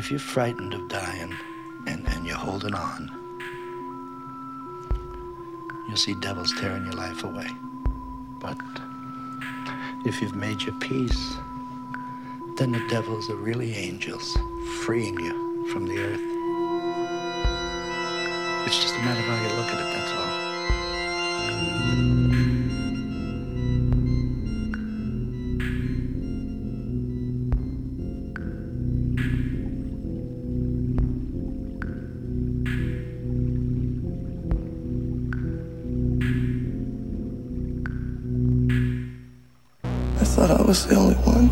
If you're frightened of dying and you're holding on, you'll see devils tearing your life away. But if you've made your peace, then the devils are really angels, freeing you from the earth. It's just a matter of how you look at it, that's all. I thought I was the only one.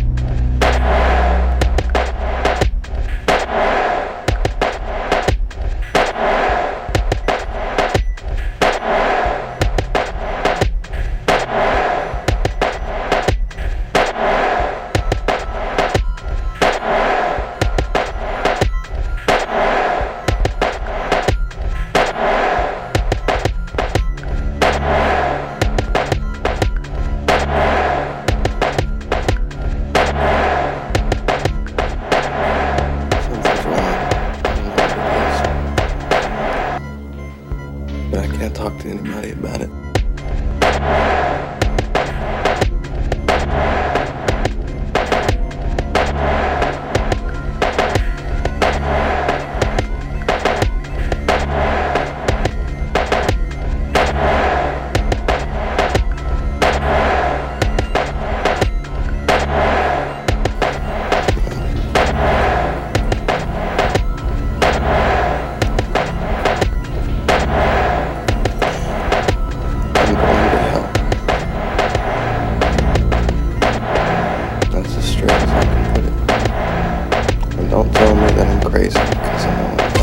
But I can't talk to anybody about it. Don't tell me that I'm crazy, because I know I'm not.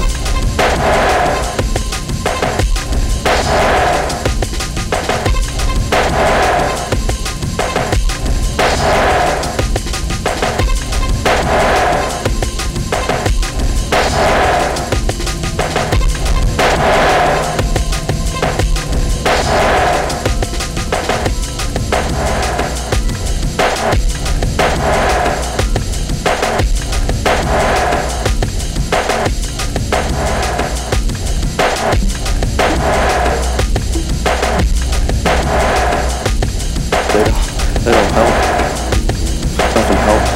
They don't help. Nothing helps.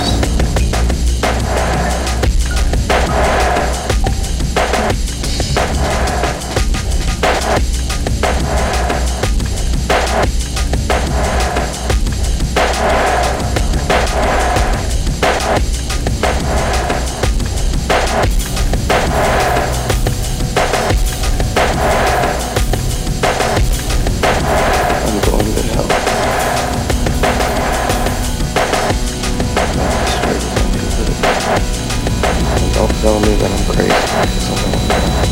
I'm going to hell. Don't tell me that I'm crazy, because I know I'm not.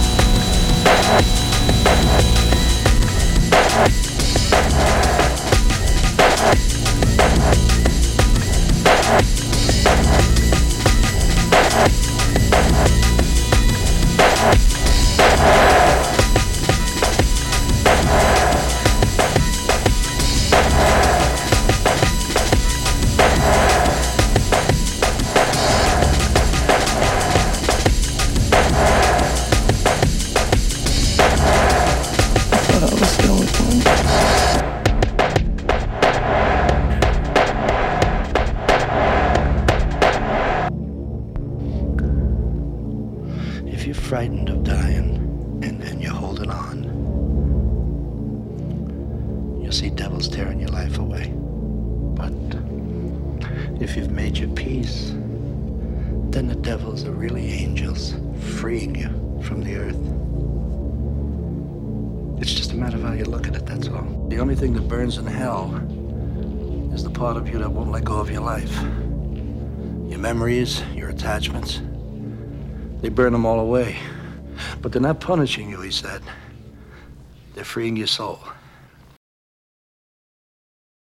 I was the only one. If you're frightened of dying and you're holding on, you'll see devils tearing your life away. But if you've made your peace, then the devils are really angels, freeing you from the earth. It's just a matter of how you look at it, that's all. The only thing that burns in hell is the part of you that won't let go of your life. Your memories, your attachments, they burn them all away. But they're not punishing you, he said. They're freeing your soul.